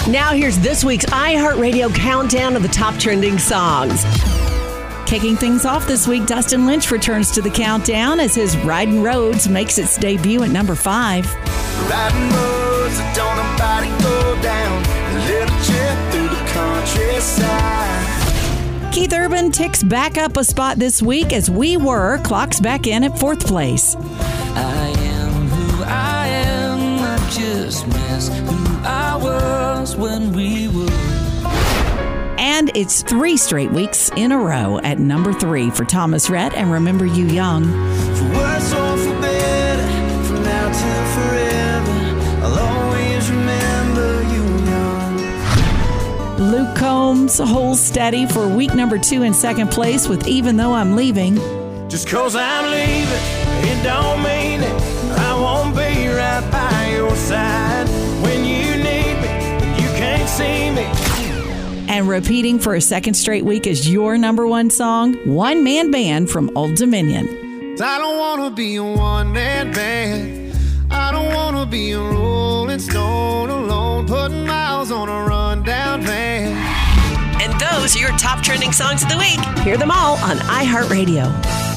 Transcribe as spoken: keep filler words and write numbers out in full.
Now here's this week's iHeartRadio countdown of the top trending songs. Kicking things off this week, Dustin Lynch returns to the countdown as his Riding Roads makes its debut at number five. Riding roads that don't nobody go down, a little trip through the countryside. Keith Urban ticks back up a spot this week as We Were clocks back in at fourth place. I am who I am, I just miss who I was when we were. And it's three straight weeks in a row at number three for Thomas Rhett and Remember You Young. For worse or for better, from now till forever, I'll always remember you young. Luke Combs holds steady for week number two in second place with Even Though I'm Leaving. Just cause I'm leaving, it don't mean it. I won't be right by your side. When you need me, you can't see me. And repeating for a second straight week is your number one song, One Man Band from Old Dominion. I don't want to be a one-man band. I don't want to be a rolling stone alone, putting miles on a rundown van. And those are your top trending songs of the week. Hear them all on iHeartRadio.